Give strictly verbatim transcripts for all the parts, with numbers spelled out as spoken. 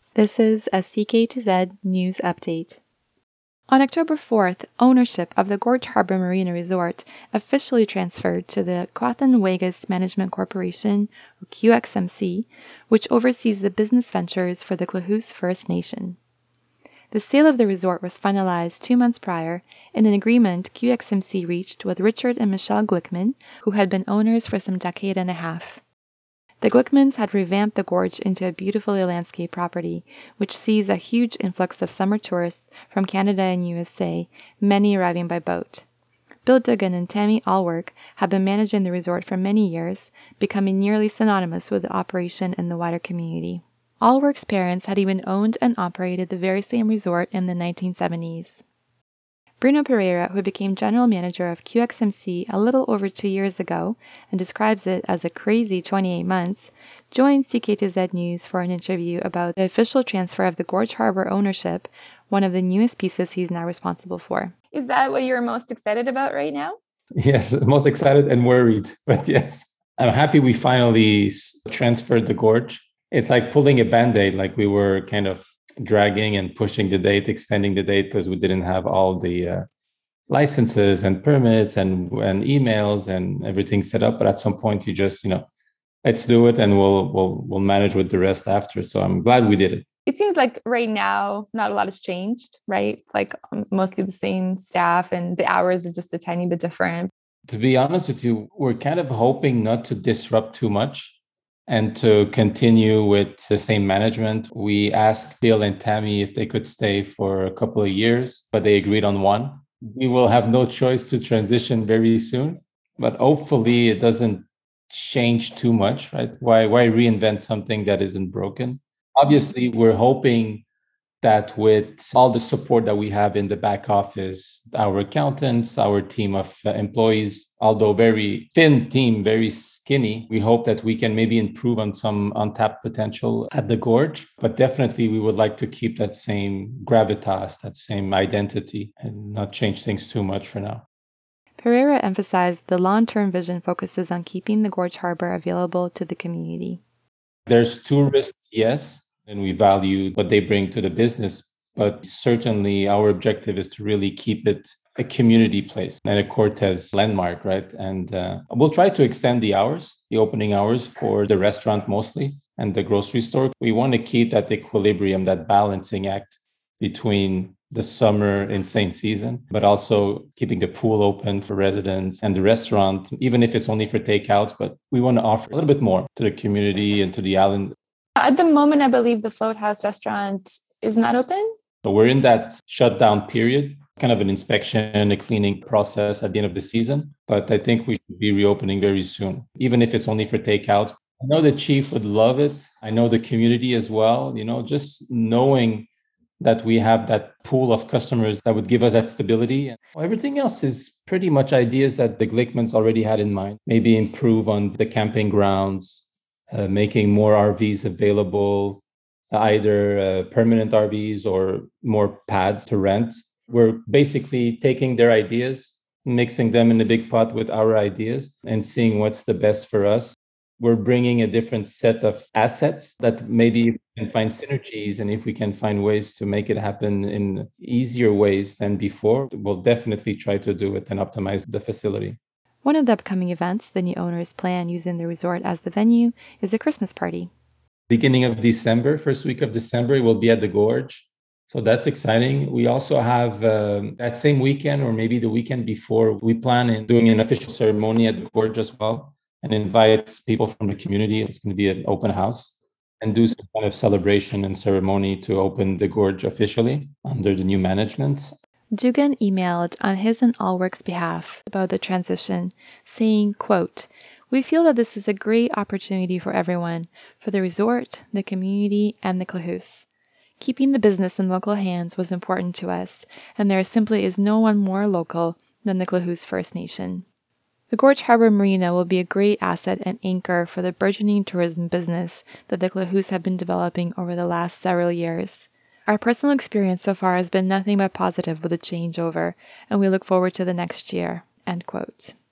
This is a C K two Z news update. On October fourth, ownership of the Gorge Harbor Marina Resort officially transferred to the Coathan Wegas Management Corporation, or Q X M C, which oversees the business ventures for the Klahoose First Nation. The sale of the resort was finalized two months prior in an agreement Q X M C reached with Richard and Michelle Glickman, who had been owners for some decade and a half. The Glickmans had revamped the gorge into a beautifully landscaped property, which sees a huge influx of summer tourists from Canada and U S A, many arriving by boat. Bill Duggan and Tammy Allwork have been managing the resort for many years, becoming nearly synonymous with the operation in the wider community. Allwork's parents had even owned and operated the very same resort in the nineteen seventies. Bruno Pereira, who became general manager of Q X M C a little over two years ago and describes it as a crazy twenty-eight months, joined C K two Z News for an interview about the official transfer of the Gorge Harbor ownership, one of the newest pieces he's now responsible for. Is that what you're most excited about right now? Yes, most excited and worried, but yes. I'm happy we finally transferred the gorge. It's like pulling a Band-Aid, like we were kind of dragging and pushing the date, extending the date because we didn't have all the uh, licenses and permits and, and emails and everything set up. But at some point, you just, you know, let's do it and we'll we'll we'll manage with the rest after. So I'm glad we did it. It seems like right now, not a lot has changed, right? Like um, mostly the same staff and the hours are just a tiny bit different. To be honest with you, we're kind of hoping not to disrupt too much and to continue with the same management. We asked Bill and Tammy if they could stay for a couple of years, but they agreed on one. We will have no choice to transition very soon, but hopefully it doesn't change too much, right? Why, why reinvent something that isn't broken? Obviously, we're hoping that with all the support that we have in the back office, our accountants, our team of uh, employees, although very thin team, very skinny, we hope that we can maybe improve on some untapped potential at the gorge. But definitely we would like to keep that same gravitas, that same identity, and not change things too much for now. Pereira emphasized the long-term vision focuses on keeping the Gorge Harbor available to the community. There's tourists, yes, and we value what they bring to the business. But certainly our objective is to really keep it a community place and a Cortez landmark, right? And uh, we'll try to extend the hours, the opening hours for the restaurant mostly and the grocery store. We want to keep that equilibrium, that balancing act between the summer insane season, but also keeping the pool open for residents and the restaurant, even if it's only for takeouts. But we want to offer a little bit more to the community and to the island. At the moment, I believe the Float House restaurant is not open. So we're in that shutdown period, kind of an inspection, a cleaning process at the end of the season. But I think we should be reopening very soon, even if it's only for takeouts. I know the chief would love it. I know the community as well. You know, just knowing that we have that pool of customers that would give us that stability. Everything else is pretty much ideas that the Glickmans already had in mind. Maybe improve on the camping grounds, uh, making more R Vs available, either uh, permanent R Vs or more pads to rent. We're basically taking their ideas, mixing them in a big pot with our ideas and seeing what's the best for us. We're bringing a different set of assets that maybe we can find synergies. And if we can find ways to make it happen in easier ways than before, we'll definitely try to do it and optimize the facility. One of the upcoming events the new owners plan using the resort as the venue is a Christmas party. Beginning of December, first week of December, we'll be at the Gorge. So that's exciting. We also have um, that same weekend or maybe the weekend before, we plan on doing an official ceremony at the Gorge as well and invite people from the community. It's going to be an open house and do some kind of celebration and ceremony to open the Gorge officially under the new management. Dugan emailed on his and Allwork's behalf about the transition, saying, quote, "We feel that this is a great opportunity for everyone, for the resort, the community, and the Klahoose. Keeping the business in local hands was important to us, and there simply is no one more local than the Klahoose First Nation. The Gorge Harbor Marina will be a great asset and anchor for the burgeoning tourism business that the Klahoose have been developing over the last several years. Our personal experience so far has been nothing but positive with the changeover, and we look forward to the next year." End quote.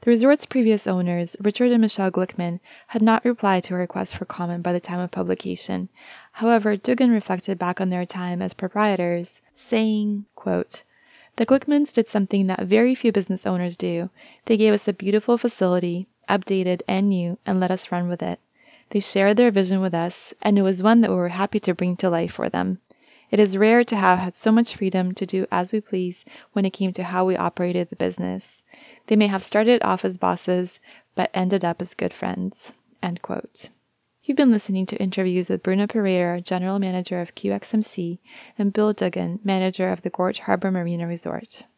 The resort's previous owners, Richard and Michelle Glickman, had not replied to a request for comment by the time of publication. However, Dugan reflected back on their time as proprietors, saying, quote, "The Glickmans did something that very few business owners do. They gave us a beautiful facility, updated and new, and let us run with it. They shared their vision with us, and it was one that we were happy to bring to life for them. It is rare to have had so much freedom to do as we please when it came to how we operated the business. They may have started off as bosses, but ended up as good friends." End quote. You've been listening to interviews with Bruno Pereira, General Manager of Q X M C, and Bill Dugan, Manager of the Gorge Harbor Marina Resort.